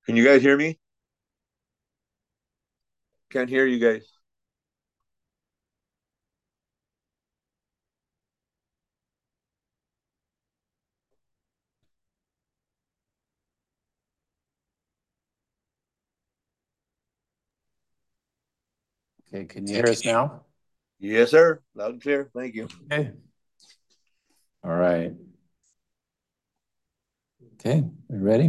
Can you guys hear me? Can't hear you guys. Okay, can you hear us now? Yes, sir. Loud and clear. Thank you. Okay. All right. Okay, you ready?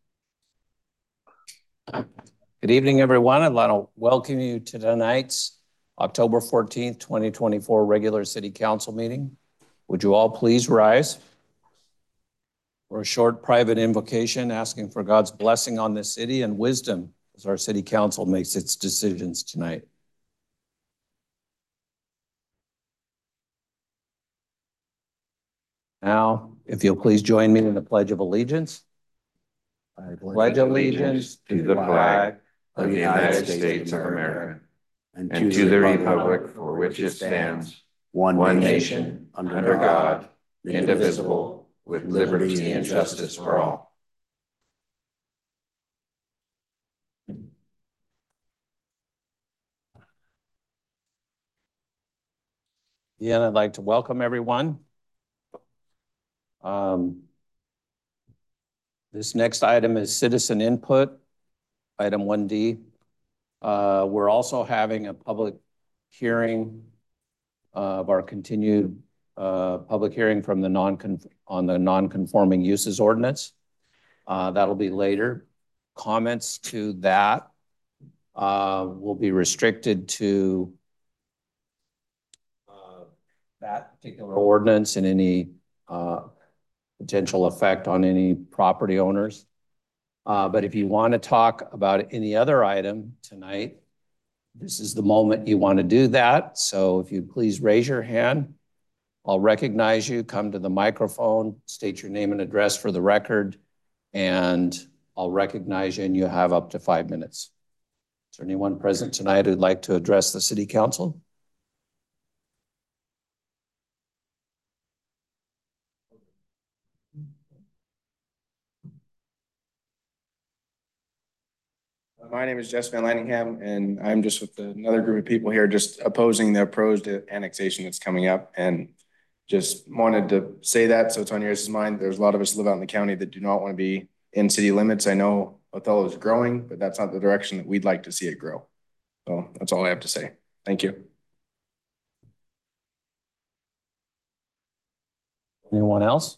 Good evening, everyone. I'd like to welcome you to tonight's October 14th, 2024 regular city council meeting. Would you all please rise for a short private invocation asking for God's blessing on this city and wisdom as our city council makes its decisions tonight. Now, if you'll please join me in the Pledge of Allegiance. I pledge allegiance to the flag of the United States of America and to the republic for which it stands, one nation, under God, indivisible, with liberty and justice for all. Again, I'd like to welcome everyone. This next item is citizen input, item 1D. We're also having a public hearing of our continued public hearing from the non-conforming uses ordinance. That'll be later. Comments to that will be restricted to that particular ordinance and any potential effect on any property owners. But if you want to talk about any other item tonight, this is the moment you want to do that. So if you please raise your hand, I'll recognize you, come to the microphone, state your name and address for the record, and I'll recognize you and you have up to 5 minutes. Is there anyone present tonight who'd like to address the city council? My name is Jess Van Lanningham, and I'm just with another group of people here just opposing the proposed annexation that's coming up, and just wanted to say that so it's on your guys' mind. There's a lot of us live out in the county that do not want to be in city limits. I know Othello is growing, but that's not the direction that we'd like to see it grow. So that's all I have to say. Thank you. Anyone else?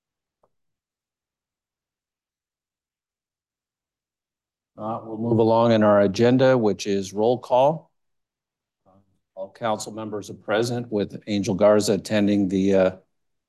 We'll move along in our agenda, which is roll call. All council members are present, with Angel Garza attending via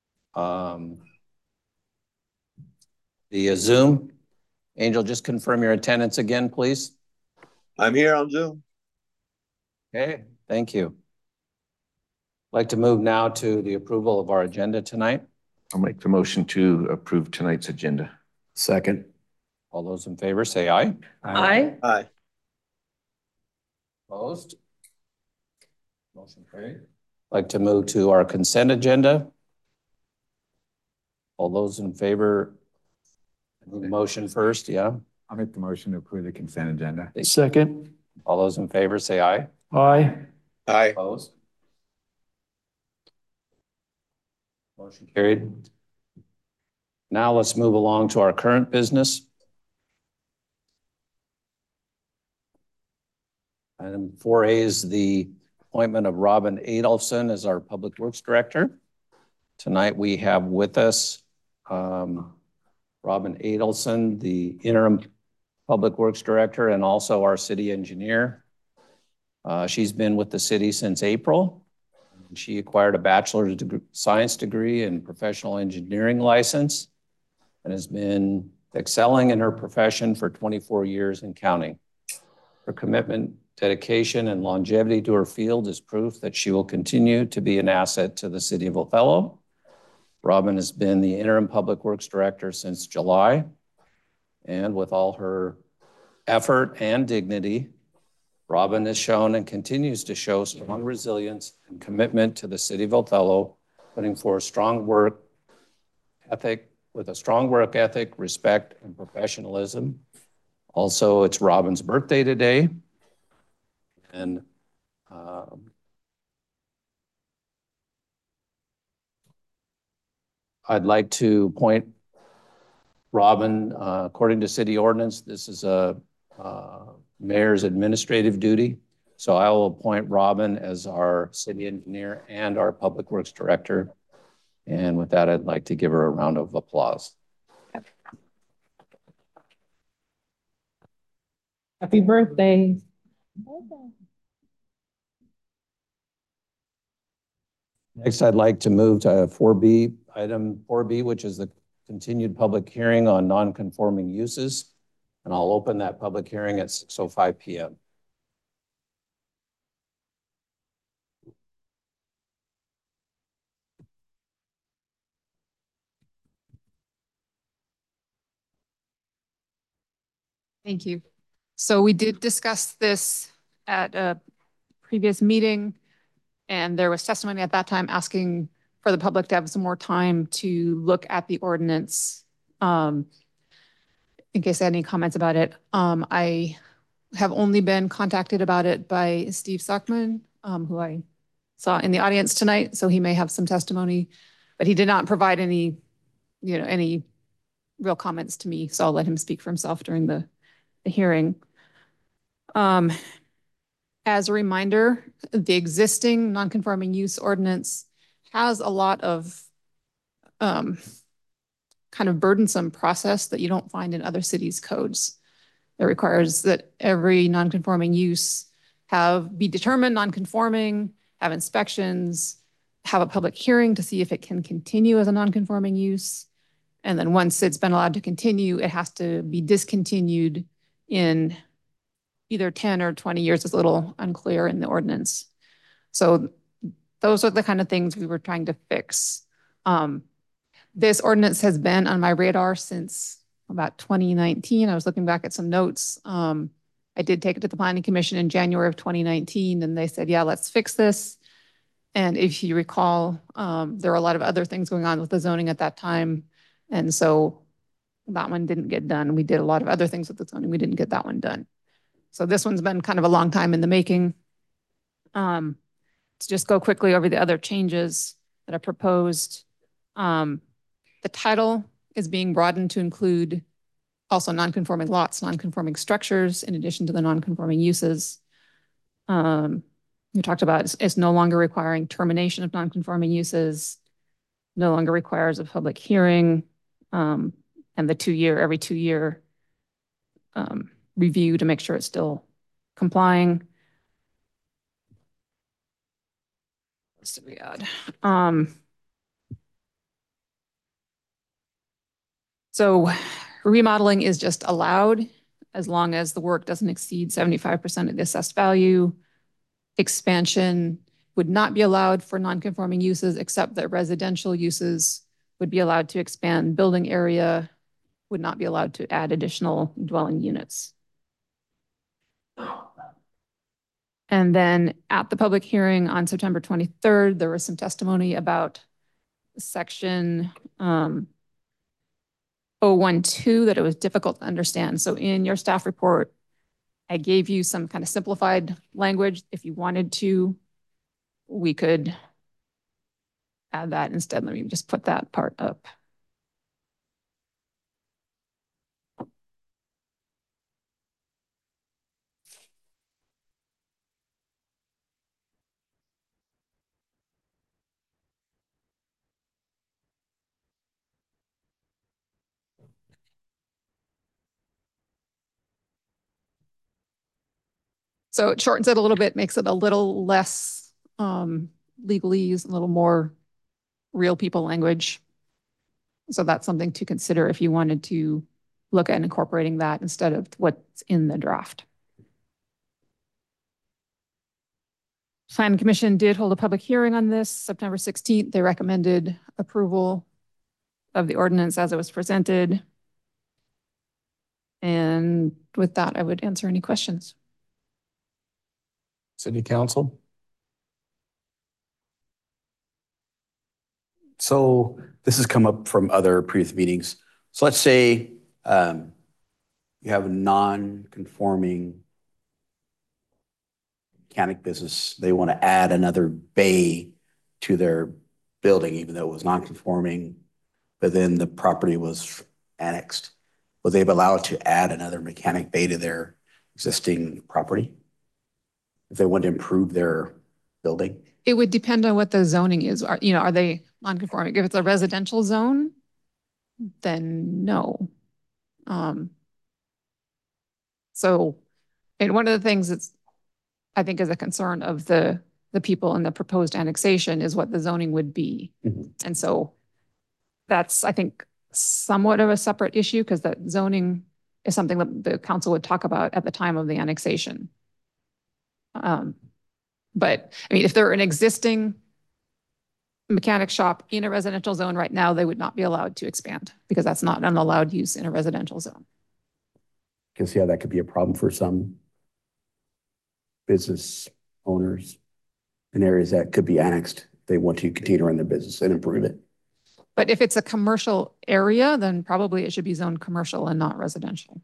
Zoom. Angel, just confirm your attendance again, please. I'm here on Zoom. Okay, thank you. I'd like to move now to the approval of our agenda tonight. I'll make the motion to approve tonight's agenda. Second. All those in favor say aye. Aye. Aye. Opposed? Motion carried. I'd like to move to our consent agenda. All those in favor, motion first, yeah? I'll make the motion to approve the consent agenda. Second. All those in favor say aye. Aye. Aye. Opposed? Motion carried. Now let's move along to our current business. Item 4A is the appointment of Robin Adolfson as our Public Works Director. Tonight we have with us Robin Adolfson, the interim Public Works Director, and also our city engineer. She's been with the city since April. She acquired a bachelor's science degree and professional engineering license and has been excelling in her profession for 24 years and counting. Her commitment, dedication, and longevity to her field is proof that she will continue to be an asset to the city of Othello. Robin has been the interim Public Works Director since July, and with all her effort and dignity, Robin has shown and continues to show strong resilience and commitment to the city of Othello, putting forth strong work ethic, with a strong work ethic, respect, and professionalism. Also, it's Robin's birthday today. And I'd like to appoint Robin, according to city ordinance, this is a mayor's administrative duty. So I will appoint Robin as our city engineer and our public works director. And with that, I'd like to give her a round of applause. Happy birthday. Next, I'd like to move to 4B, item 4B, which is the continued public hearing on non-conforming uses. And I'll open that public hearing at 6:05 p.m. Thank you. So we did discuss this at a previous meeting, and there was testimony at that time asking for the public to have some more time to look at the ordinance in case they had any comments about it. I have only been contacted about it by Steve Sockman, who I saw in the audience tonight, so he may have some testimony, but he did not provide any, any real comments to me, so I'll let him speak for himself during the hearing. As a reminder, the existing non-conforming use ordinance has a lot of kind of burdensome process that you don't find in other cities' codes. It requires that every non-conforming use be determined non-conforming, have inspections, have a public hearing to see if it can continue as a non-conforming use. And then once it's been allowed to continue, it has to be discontinued in either 10 or 20 years. It's a little unclear in the ordinance. So those are the kind of things we were trying to fix. This ordinance has been on my radar since about 2019. I was looking back at some notes. I did take it to the Planning Commission in January of 2019, and they said, yeah, let's fix this. And if you recall, there were a lot of other things going on with the zoning at that time. And so that one didn't get done. We did a lot of other things with the zoning. We didn't get that one done. So this one's been kind of a long time in the making. To just go quickly over the other changes that are proposed. The title is being broadened to include also non-conforming lots, non-conforming structures, in addition to the non-conforming uses. We talked about it's no longer requiring termination of non-conforming uses, no longer requires a public hearing, and the every 2 year review to make sure it's still complying. What did we add? So remodeling is just allowed as long as the work doesn't exceed 75% of the assessed value. Expansion would not be allowed for non-conforming uses, except that residential uses would be allowed to expand building area, would not be allowed to add additional dwelling units. And then at the public hearing on September 23rd, there was some testimony about section 012 that it was difficult to understand. So in your staff report, I gave you some kind of simplified language. If you wanted to, we could add that instead. Let me just put that part up. So it shortens it a little bit, makes it a little less legalese, a little more real people language. So that's something to consider if you wanted to look at incorporating that instead of what's in the draft. Planning Commission did hold a public hearing on this September 16th. They recommended approval of the ordinance as it was presented. And with that, I would answer any questions. City Council? So this has come up from other previous meetings. So let's say, you have a non-conforming mechanic business, they want to add another bay to their building, even though it was non-conforming, but then the property was annexed. Will they be allowed to add another mechanic bay to their existing property if they want to improve their building? It would depend on what the zoning is. Are they non-conforming? If it's a residential zone, then no. And one of the things that's, I think, is a concern of the people in the proposed annexation is what the zoning would be. Mhm. And so that's, I think, somewhat of a separate issue because that zoning is something that the council would talk about at the time of the annexation. But I mean, if they're an existing mechanic shop in a residential zone right now, they would not be allowed to expand because that's not an allowed use in a residential zone. Can see how that could be a problem for some business owners in areas that could be annexed. They want to continue to run their business and improve it. But if it's a commercial area, then probably it should be zoned commercial and not residential.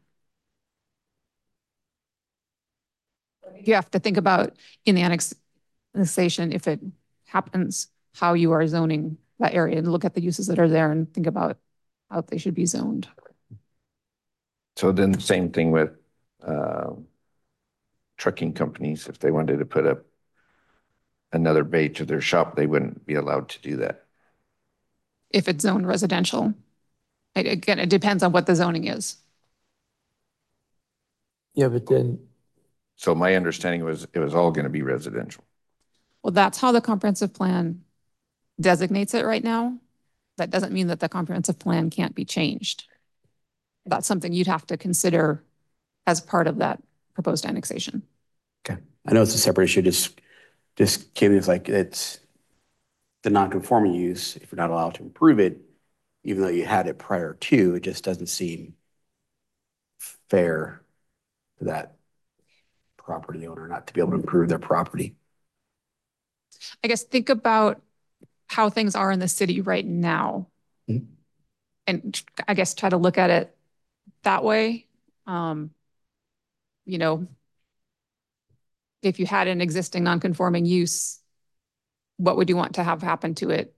You have to think about in the annexation, if it happens, how you are zoning that area and look at the uses that are there and think about how they should be zoned. So then the same thing with trucking companies. If they wanted to put up another bay to their shop, they wouldn't be allowed to do that. If it's zoned residential. Again, it depends on what the zoning is. Yeah, but then, So my understanding was it was all going to be residential. Well, that's how the comprehensive plan designates it right now. That doesn't mean that the comprehensive plan can't be changed. That's something you'd have to consider as part of that proposed annexation. Okay. I know it's a separate issue. Just came as like it's the non-conforming use. If you're not allowed to improve it, even though you had it prior to, it just doesn't seem fair to that property owner not to be able to improve their property. I guess think about how things are in the city right now. Mhm. And I guess try to look at it that way. If you had an existing non-conforming use, what would you want to have happen to it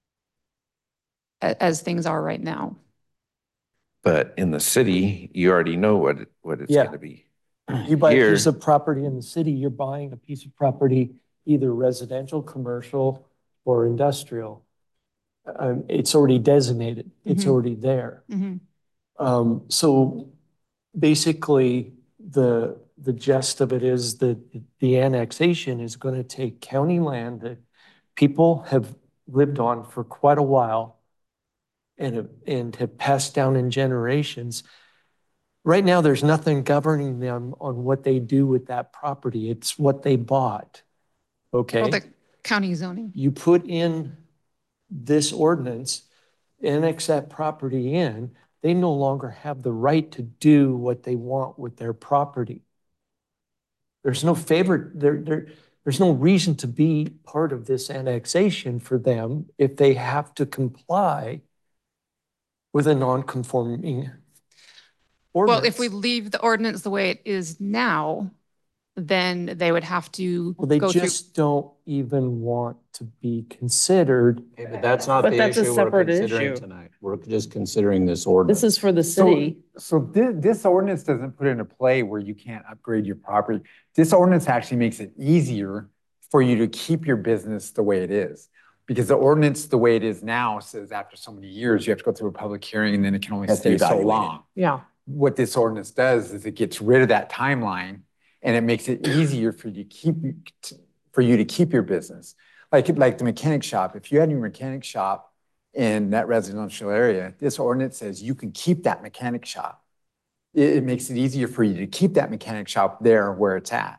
as things are right now? But in the city, you already know what it's Yeah. going to be. you buy a Here- piece of property in the city, you're buying a piece of property, either residential, commercial, or industrial. It's already designated. It's Mhm. already there. Mm-hmm. So basically, the gist of it is that the annexation is going to take county land that people have lived on for quite a while and have passed down in generations. Right now, there's nothing governing them on what they do with that property. It's what they bought. Okay? Well, the county zoning. You put in this ordinance, annex that property in, they no longer have the right to do what they want with their property. There's no there's no reason to be part of this annexation for them if they have to comply with a non-conforming ordinance. Well, if we leave the ordinance the way it is now, then they would have to Well, they go through. just don't even want to be considered. Okay, but that's not But the that's a issue we're separate considering issue. tonight. We're just considering this ordinance. This is for the city. So this ordinance doesn't put into play where you can't upgrade your property. This ordinance actually makes it easier for you to keep your business the way it is. Because the ordinance, the way it is now, says after so many years, you have to go through a public hearing and then it can only Has to be stay so evaluated. long. Yeah. What this ordinance does is it gets rid of that timeline and it makes it easier for you to keep your business. Like the mechanic shop, if you had your mechanic shop in that residential area, this ordinance says you can keep that mechanic shop. It makes it easier for you to keep that mechanic shop there where it's at.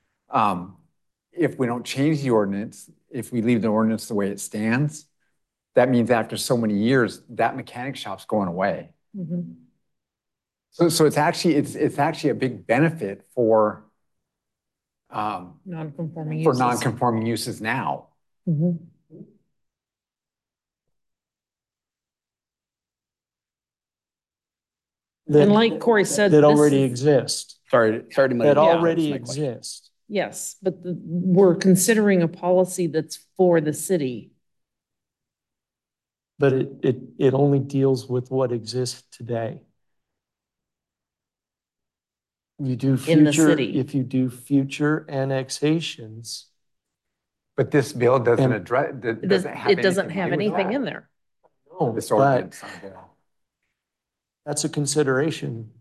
If we don't change the ordinance, if we leave the ordinance the way it stands, that means after so many years, that mechanic shop's going away. Mhm. So it's actually a big benefit for Non-conforming for uses. non-conforming uses now. Mhm. And like Corey said, that this already is- exist, Sorry to muddy that the waters, already my question. exist. Yes, but we're considering a policy that's for the city. But it only deals with what exists today. You do In the future, city. if you do future annexations, But this bill doesn't And- address, It doesn't have doesn't have anything to do with anything that. in there. no, This but ordinance. that's a consideration.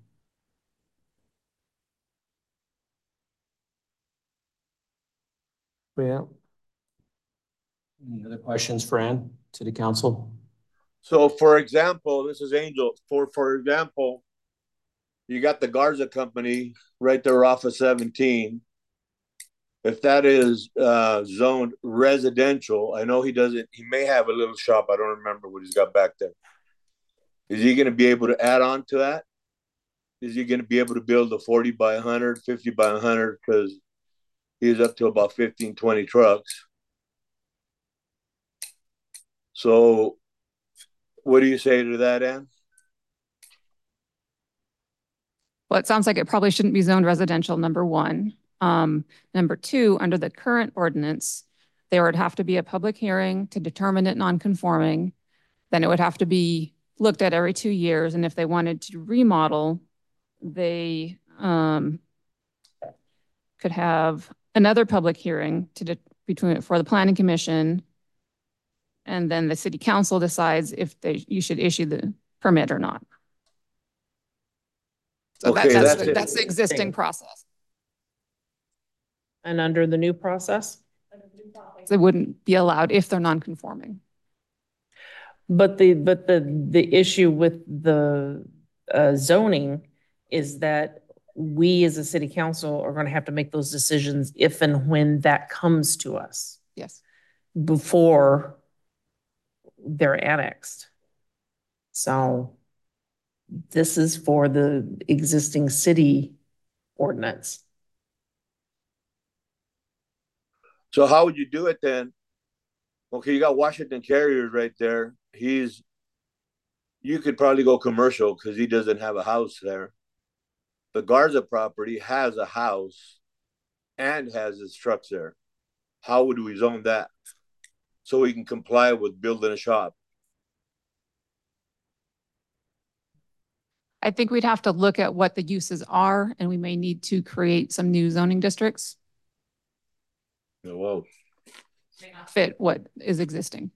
Well, Any other questions for Ann, City Council? So for example, this is Angel. For example, you got the Garza company right there off of 17. If that is zoned residential, I know he may have a little shop. I don't remember what he's got back there. Is he going to be able to add on to that? Is he going to be able to build a 40 by 100, 50 by 100? Because he's up to about 15, 20 trucks. So what do you say to that, Ann? Well, it sounds like it probably shouldn't be zoned residential, number one. Number two, under the current ordinance, there would have to be a public hearing to determine it non-conforming. Then it would have to be looked at every 2 years. And if they wanted to remodel, they could have another public hearing for the planning commission. And then the city council decides if you should issue the permit or not. So Okay, that's the existing process. And under the new process? They wouldn't be allowed if they're non-conforming. But the issue with the zoning is that we as a city council are going to have to make those decisions if and when that comes to us Yes. before they're annexed. So this is for the existing city ordinance. So how would you do it then? Okay, you got Washington Carriers right there. You could probably go commercial because he doesn't have a house there. The Garza property has a house and has his trucks there. How would we zone that so we can comply with building a shop? I think we'd have to look at what the uses are, and we may need to create some new zoning districts Whoa. fit what is existing.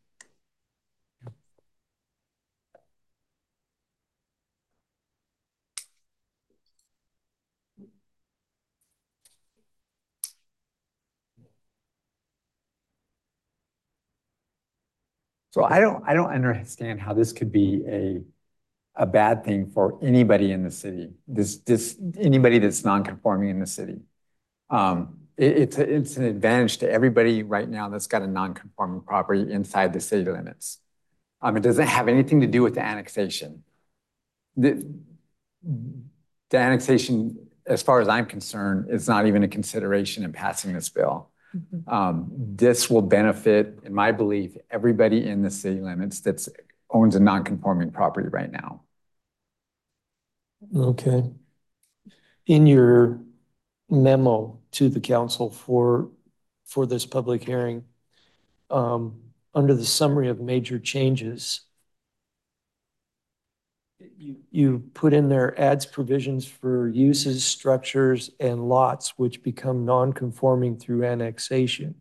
So I don't understand how this could be a bad thing for anybody in the city. Anybody that's non-conforming in the city. It's an advantage to everybody right now that's got a non-conforming property inside the city limits. It doesn't have anything to do with the annexation. The annexation, as far as I'm concerned, is not even a consideration in passing this bill. This will benefit, in my belief, everybody in the city limits that owns a non-conforming property right now. okay. In your memo to the council for this public hearing, under the summary of major changes, you put in there adds provisions for uses, structures, and lots which become non-conforming through annexation.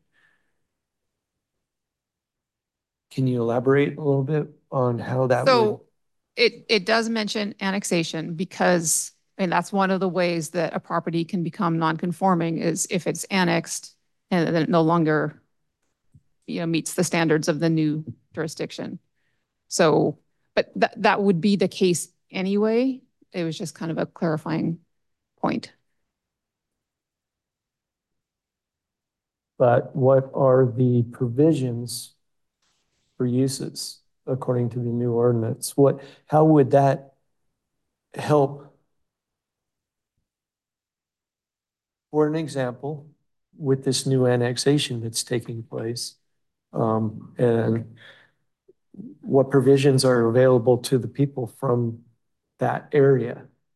Can you elaborate a little bit on how that would? So it does mention annexation because, I mean, that's one of the ways that a property can become non-conforming is if it's annexed and then it no longer, meets the standards of the new jurisdiction. So, but that would be the case anyway. It was just kind of a clarifying point. But what are the provisions for uses according to the new ordinance? How would that help? For an example, with this new annexation that's taking place, and what provisions are available to the people from that area?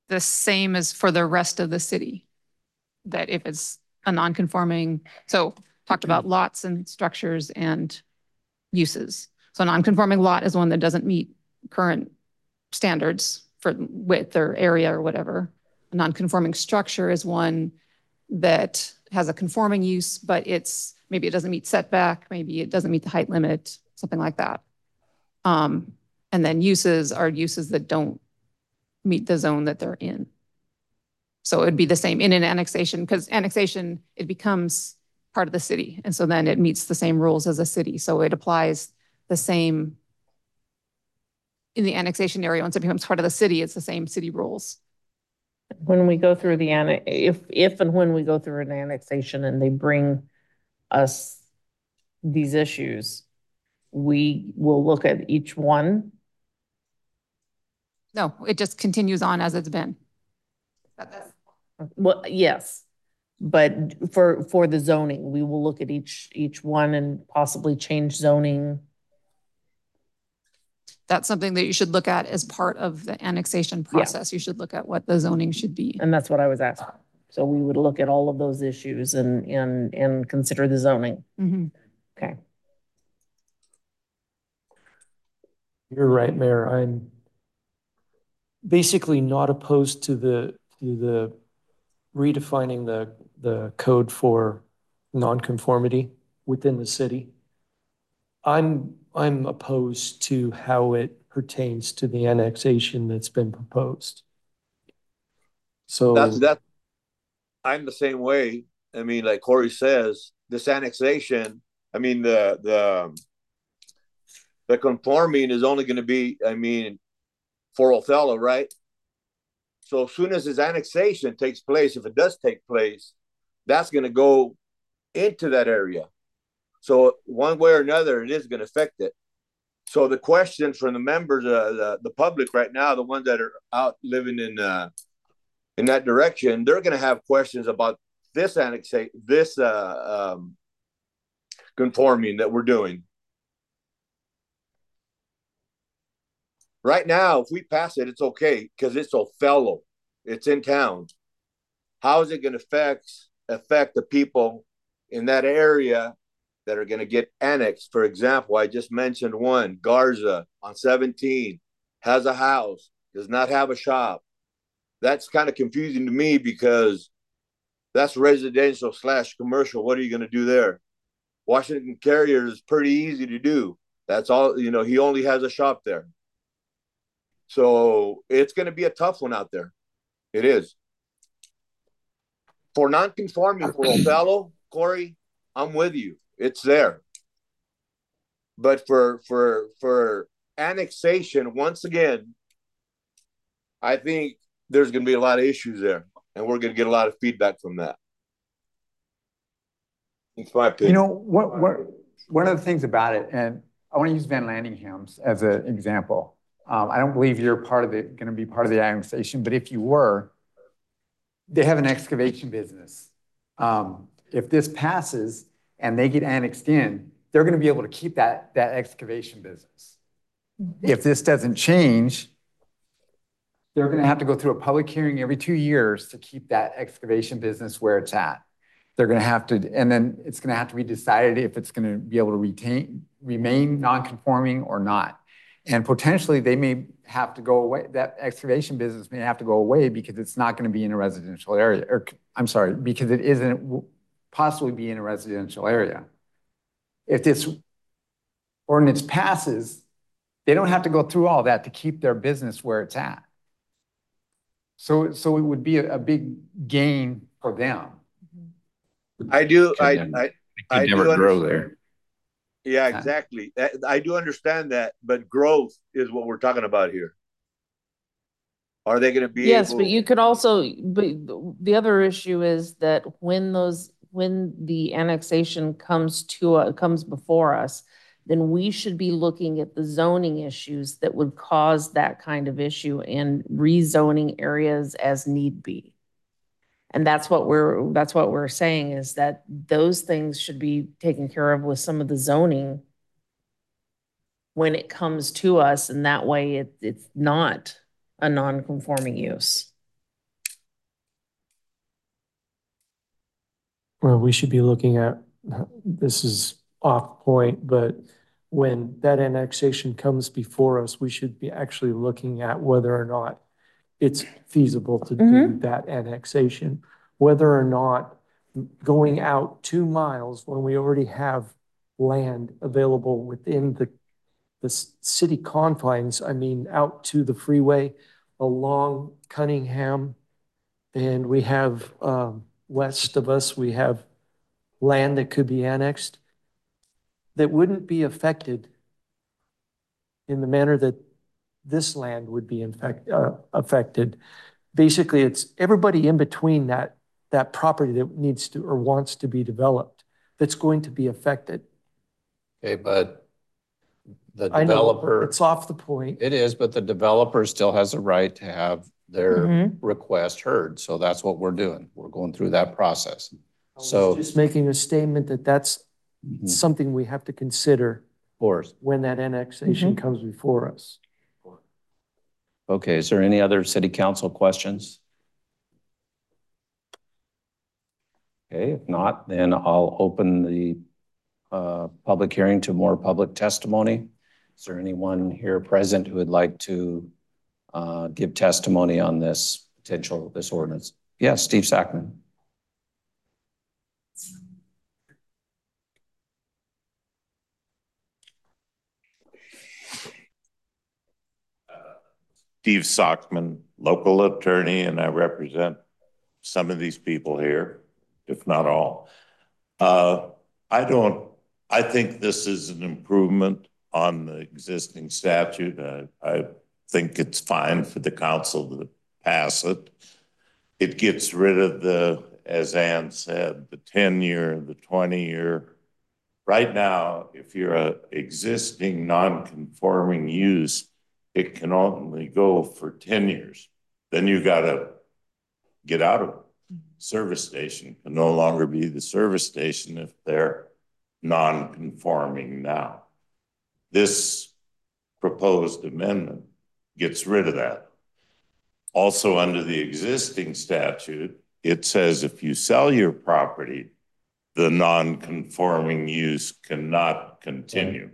the same as for the rest of the city. That if it's a non-conforming, so talked about lots and structures and uses. So a non-conforming lot is one that doesn't meet current standards for width or area or whatever. A non-conforming structure is one that has a conforming use, but maybe it doesn't meet setback, maybe it doesn't meet the height limit, something like that. And then uses are uses that don't meet the zone that they're in. So it'd be the same in an annexation, because annexation, it becomes part of the city. And so then it meets the same rules as a city. So it applies the same in the annexation area. Once it becomes part of the city, it's the same city rules. When we go through if and when we go through an annexation and they bring us these issues, we will look at each one. No, it just continues on as it's been. Well, yes, but for the zoning, we will look at each one and possibly change zoning. That's something that you should look at as part of the annexation process. You should look at what the zoning should be. And that's what I was asking. So we would look at all of those issues and consider the zoning. Mm-hmm. Okay. You're right, Mayor. I'm basically not opposed to the redefining the code for nonconformity within the city. I'm opposed to how it pertains to the annexation that's been proposed. So that's I'm the same way. I mean, like Corey says, this annexation, I mean, the conforming is only going to be, I mean, for Othello, right? So as soon as his annexation takes place, if it does take place, that's going to go into that area. So one way or another, it is going to affect it. So the questions from the members, the public right now, the ones that are out living in that direction, they're going to have questions about this conforming that we're doing. Right now, if we pass it, it's okay because it's Othello. It's in town. How is it going to affect the people in that area that are going to get annexed? For example, I just mentioned one, Garza on 17, has a house, does not have a shop. That's kind of confusing to me because that's residential / commercial. What are you going to do there? Washington Carrier is pretty easy to do. That's all, he only has a shop there. So it's going to be a tough one out there. It is. For non-conforming for Othello, Corey, I'm with you. It's there. But for annexation, once again, I think there's going to be a lot of issues there, and we're going to get a lot of feedback from that. It's my opinion. One of the things about it, and I want to use Van Landingham's as an example. I don't believe you're going to be part of the annexation, but if you were, they have an excavation business. If this passes and they get annexed in, they're going to be able to keep that excavation business. Mm-hmm. If this doesn't change, they're going to have to go through a public hearing every 2 years to keep that excavation business where it's at. They're going to have to, and then it's going to have to be decided if it's going to be able to remain non-conforming or not. And potentially they may have to go away. That excavation business may have to go away because it's not going to be in a residential area. Or I'm sorry, because it isn't possibly be in a residential area. If this ordinance passes, they don't have to go through all that to keep their business where it's at. So it would be a big gain for them. I do. I never grow there. Yeah, exactly. I do understand that, but growth is what we're talking about here. Are they going to be yes, able... but you could also, but the other issue is that when the annexation comes before us, then we should be looking at the zoning issues that would cause that kind of issue and rezoning areas as need be. And that's what we're saying, is that those things should be taken care of with some of the zoning when it comes to us, and that way it's not a non-conforming use. Well, we should be looking at, this is off point, but when that annexation comes before us, we should be actually looking at whether or not it's feasible to do that annexation, whether or not going out 2 miles when we already have land available within the city confines, I mean, out to the freeway along Cunningham. And we have, west of us, we have land that could be annexed that wouldn't be affected in the manner that this land would be affected. Basically, it's everybody in between that property that needs to or wants to be developed that's going to be affected. Okay, but the I know developer, it's off the point. it is, but the developer still has a right to have their request heard. So that's what we're doing. We're going through that process. I was So, just making a statement that that's something we have to consider of course. when that annexation comes before us. Okay, is there any other city council questions? Okay, if not, then I'll open the public hearing to more public testimony. Is there anyone here present who would like to give testimony on this ordinance? Yes, Steve Sackman. Steve Sockman, local attorney, and I represent some of these people here, if not all. I think this is an improvement on the existing statute. I think it's fine for the council to pass it. It gets rid of as Ann said, the 10-year, the 20-year. Right now, if you're an existing non-conforming use, it can only go for 10 years. Then you got to get out of it. Service station can no longer be the service station if they're non-conforming now. This proposed amendment gets rid of that. Also, under the existing statute, it says if you sell your property, the non-conforming use cannot continue.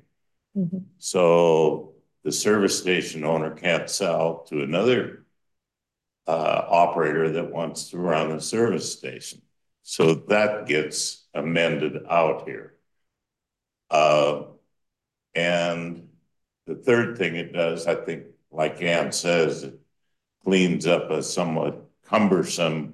So the service station owner can't sell to another operator that wants to run a service station. So that gets amended out here. And the third thing it does, I think, like Ann says, it cleans up a somewhat cumbersome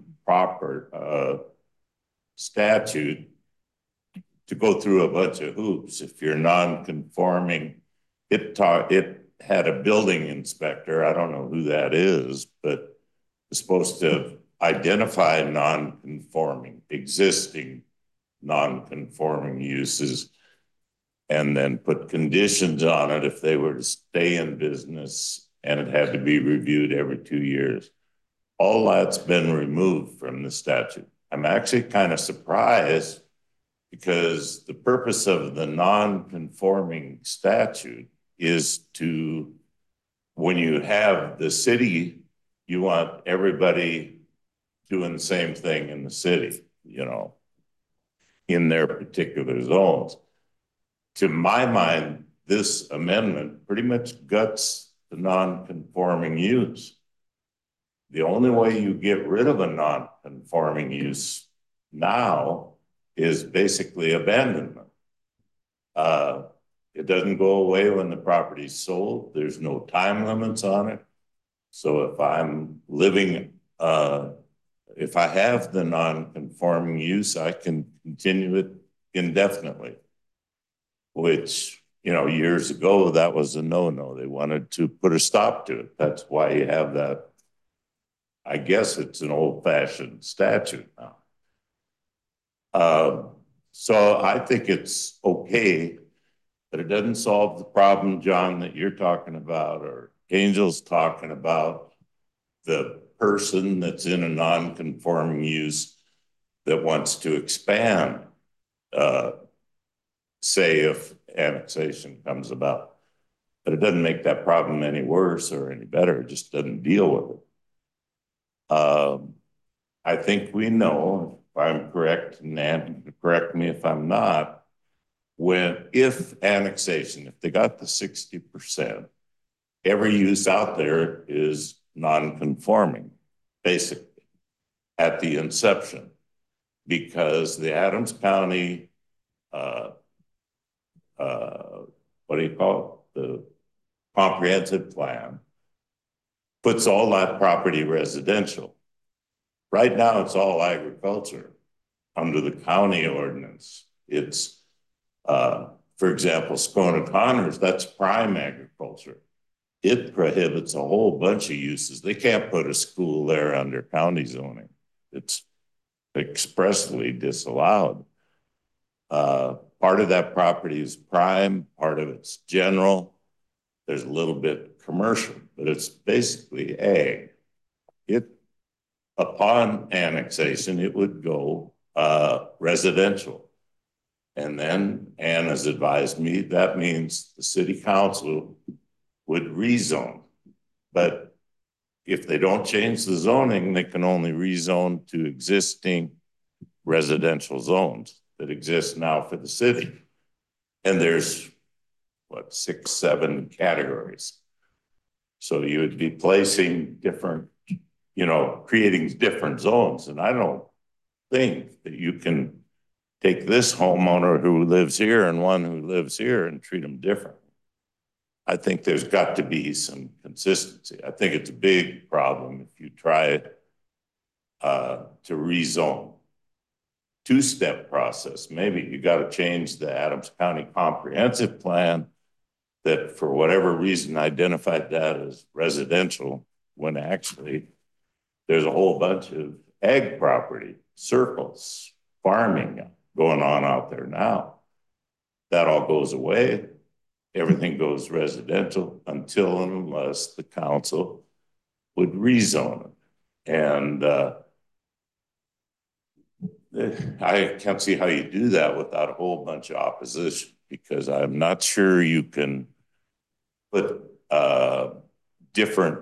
statute to go through a bunch of hoops. If you're non-conforming, it had a building inspector, I don't know who that is, but it's supposed to identify non-conforming, existing non-conforming uses, and then put conditions on it if they were to stay in business, and it had to be reviewed every 2 years. All that's been removed from the statute. I'm actually kind of surprised because the purpose of the non-conforming statute is to, when you have the city, you want everybody doing the same thing in the city, you know, in their particular zones. To my mind, this amendment pretty much guts the non-conforming use. The only way you get rid of a non-conforming use now is basically abandonment. It doesn't go away when the property's sold. There's no time limits on it. So if I'm living, if I have the non-conforming use, I can continue it indefinitely, which, you know, years ago, that was a no-no. They wanted to put a stop to it. That's why you have that. I guess it's an old-fashioned statute now. So I think it's okay, but it doesn't solve the problem, John, that you're talking about, or Angel's talking about, the person that's in a non-conforming use that wants to expand, say if annexation comes about. But it doesn't make that problem any worse or any better. It just doesn't deal with it. I think we know, I'm correct, and Nan, correct me if I'm not, if annexation, if they got the 60%, every use out there is non-conforming, basically, at the inception, because the Adams County, what do you call it? The comprehensive plan puts all that property residential. Right now, it's all agriculture. Under the county ordinance, it's, for example, Scona Connors, that's prime agriculture. It prohibits a whole bunch of uses. They can't put a school there under county zoning. It's expressly disallowed. Part of that property is prime, part of it's general. There's a little bit commercial, but it's basically ag. Upon annexation, it would go residential. And then Ann has advised me that means the city council would rezone. But if they don't change the zoning, they can only rezone to existing residential zones that exist now for the city. And there's what, 6, 7 categories. So you would be placing different, creating different zones. And I don't think that you can take this homeowner who lives here and one who lives here and treat them different. I think there's got to be some consistency. I think it's a big problem if you try to rezone. Two-step process. Maybe you got to change the Adams County Comprehensive Plan that for whatever reason identified that as residential when actually there's a whole bunch of ag property, circles, farming going on out there now. That all goes away. Everything goes residential until and unless the council would rezone it. And I can't see how you do that without a whole bunch of opposition, because I'm not sure you can put different,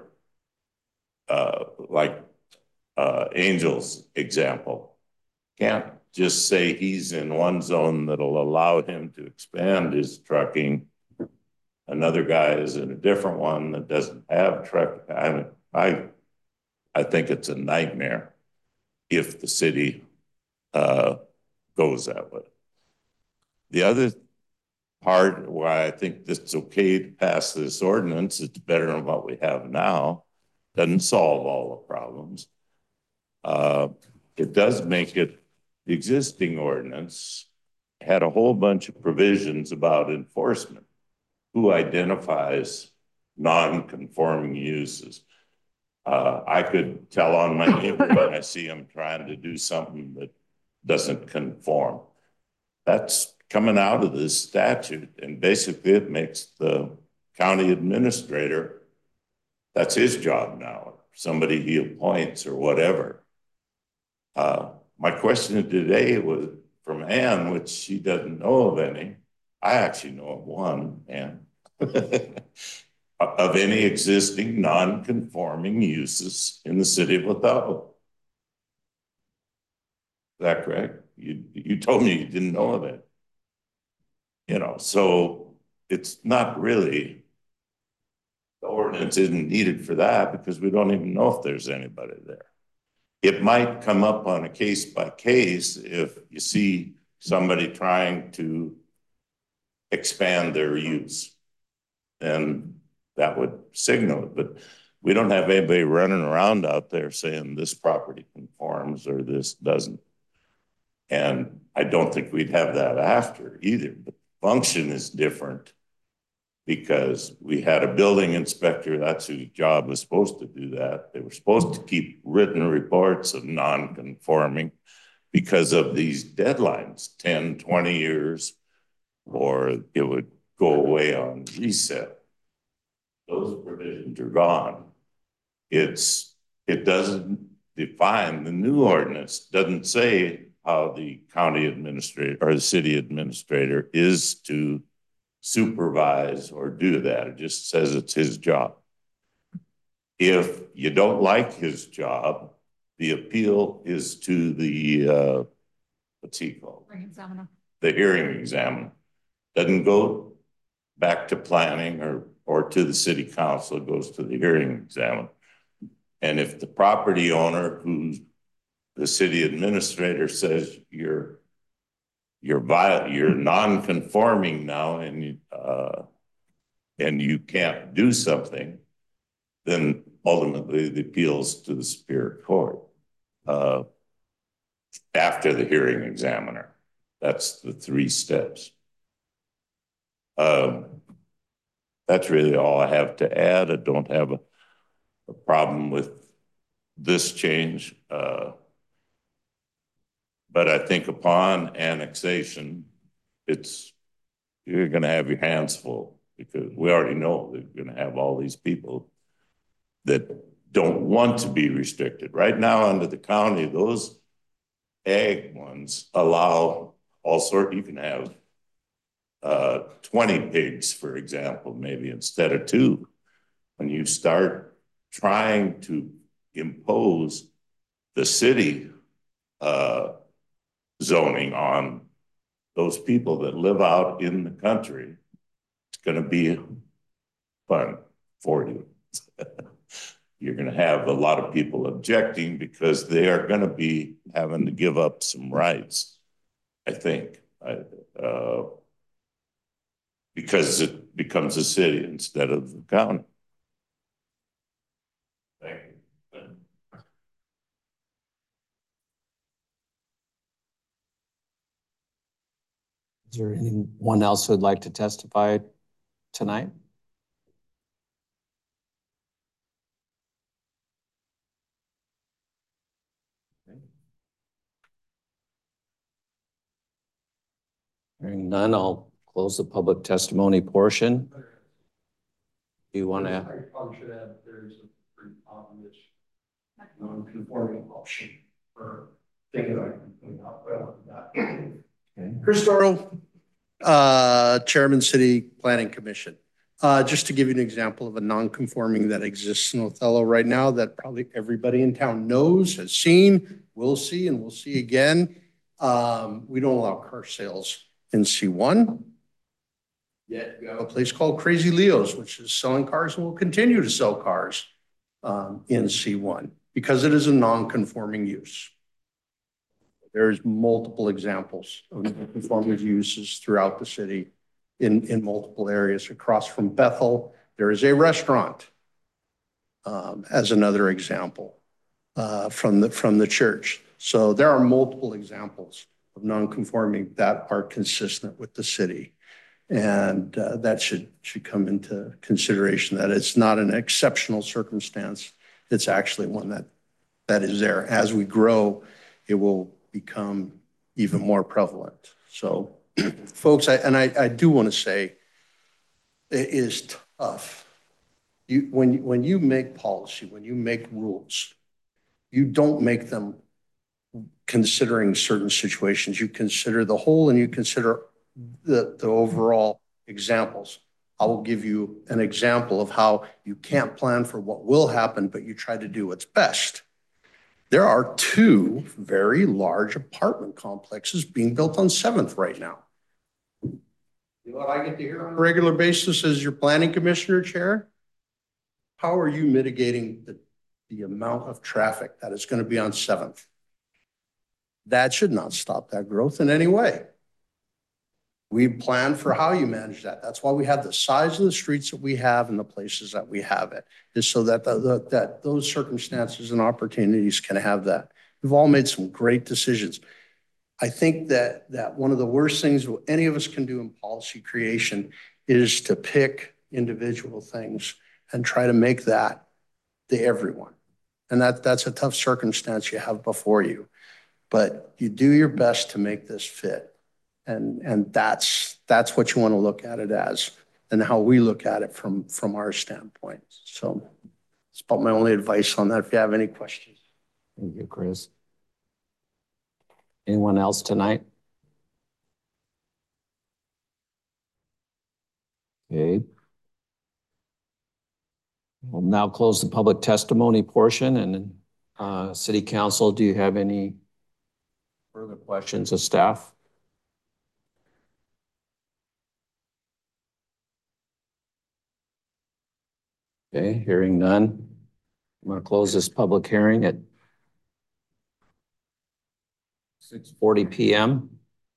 like Angel's example. Can't just say he's in one zone that'll allow him to expand his trucking. Another guy is in a different one that doesn't have truck. I think it's a nightmare if the city goes that way. The other part why I think it's okay to pass this ordinance, it's better than what we have now, doesn't solve all the problems. It does make it, the existing ordinance had a whole bunch of provisions about enforcement. Who identifies non-conforming uses? I could tell on my neighbor when I see him trying to do something that doesn't conform. That's coming out of this statute, and basically it makes the county administrator, that's his job now, somebody he appoints or whatever. My question today was from Ann, which she doesn't know of any. I actually know of one, Ann. Of any existing non-conforming uses in the city of Othello. Is that correct? You told me you didn't know of it. So it's not really, the ordinance isn't needed for that because we don't even know if there's anybody there. It might come up on a case by case if you see somebody trying to expand their use, and that would signal it. But we don't have anybody running around out there saying this property conforms or this doesn't. And I don't think we'd have that after either. The function is different because we had a building inspector. That's whose job was supposed to do that. They were supposed to keep written reports of non-conforming because of these deadlines, 10, 20 years, or it would go away on reset. Those provisions are gone. It doesn't define, the new ordinance doesn't say how the county administrator or the city administrator is to supervise or do that. It just says it's his job. If you don't like his job, The appeal is to the, what's he called? The hearing examiner. Doesn't go back to planning or to the city council, it goes to the hearing examiner. And if the property owner, who's the city administrator, says you're non-conforming now and you can't do something, then ultimately the appeals to the Superior Court after the hearing examiner. That's the 3 steps. That's really all I have to add. I don't have a problem with this change. But I think upon annexation, you're going to have your hands full, because we already know that you're going to have all these people that don't want to be restricted. Right now under the county, those ag ones allow all sorts. You can have 20 pigs, for example, maybe instead of 2. When you start trying to impose the city zoning on those people that live out in the country, it's going to be fun for you. You're going to have a lot of people objecting because they are going to be having to give up some rights, I think, because it becomes a city instead of the county. Thank you. Is there anyone else who'd like to testify tonight? Hearing none, I'll close the public testimony portion. Do you want to? I probably should add there's a pretty obvious non-conforming option for thinking I can clean up well that. Okay. Chris Dorrell, Chairman City Planning Commission. Just to give you an example of a non-conforming that exists in Othello right now that probably everybody in town knows, has seen, will see, and will see again. We don't allow car sales in C1. Yet you have a place called Crazy Leo's, which is selling cars and will continue to sell cars in C1 because it is a non-conforming use. There's multiple examples of non-conforming uses throughout the city in multiple areas. Across from Bethel, there is a restaurant as another example from the church. So there are multiple examples of non-conforming that are consistent with the city. And that should come into consideration, that it's not an exceptional circumstance. It's actually one that is there. As we grow, it will become even more prevalent. So folks, I do want to say it is tough. When you make policy, when you make rules, you don't make them considering certain situations. You consider the whole and you consider the overall examples. I will give you an example of how you can't plan for what will happen, but you try to do what's best. There are 2 very large apartment complexes being built on 7th right now. You know what I get to hear on a regular basis as your planning commissioner chair? How are you mitigating the amount of traffic that is going to be on 7th? That should not stop that growth in any way. We plan for how you manage that. That's why we have the size of the streets that we have and the places that we have it, is so that that those circumstances and opportunities can have that. We've all made some great decisions. I think that one of the worst things any of us can do in policy creation is to pick individual things and try to make that the everyone. And that's a tough circumstance you have before you. But you do your best to make this fit. And that's what you want to look at it as, and how we look at it from our standpoint. So it's about my only advice on that. If you have any questions. Thank you, Chris. Anyone else tonight? Okay. We'll now close the public testimony portion, and City Council, do you have any further questions of staff? Okay, hearing none. I'm going to close this public hearing at 6:40 p.m.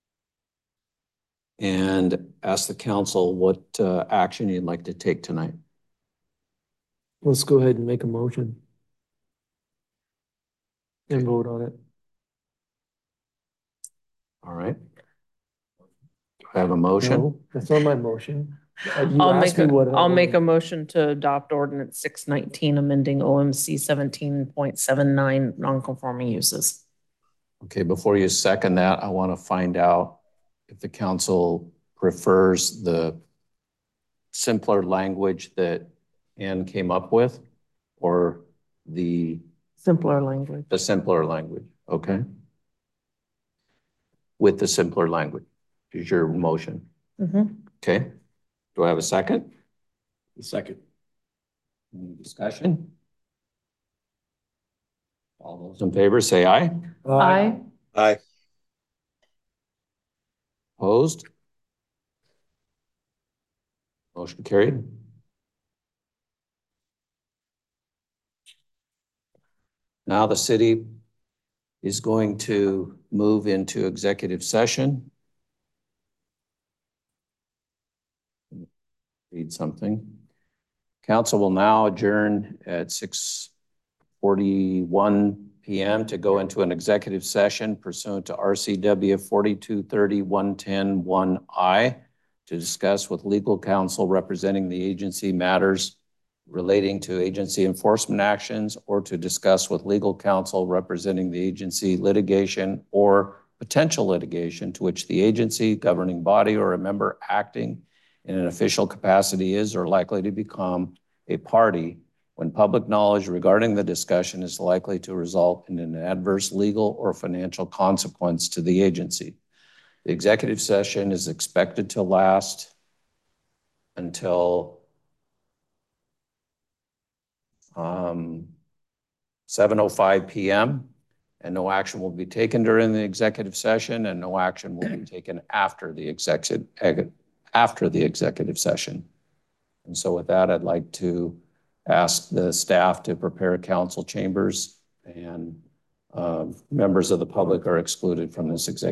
and ask the council what action you'd like to take tonight. Let's go ahead and make a motion. And vote on it. All right. Do I have a motion? No, that's not my motion. You I'll asked me what I I'll make a wanted. motion to adopt ordinance 619, amending OMC 17.79 non-conforming uses. Okay, before you second that, I want to find out if the council prefers the simpler language that Ann came up with or the Simpler language. simpler language, okay? With the simpler language is your motion, okay? Do I have a second? A second. Any discussion? All those in favor say aye. Aye. Aye. Opposed? Motion carried. Now the city is going to move into executive session. Read something. Council will now adjourn at 6:41 p.m. to go into an executive session pursuant to RCW 4230-110-1I to discuss with legal counsel representing the agency matters relating to agency enforcement actions, or to discuss with legal counsel representing the agency litigation or potential litigation to which the agency, governing body, or a member acting in an official capacity is or likely to become a party when public knowledge regarding the discussion is likely to result in an adverse legal or financial consequence to the agency. The executive session is expected to last until 7:05 p.m. and no action will be taken during the executive session, and no action will be taken after the executive session. And so with that, I'd like to ask the staff to prepare council chambers, and members of the public are excluded from this executive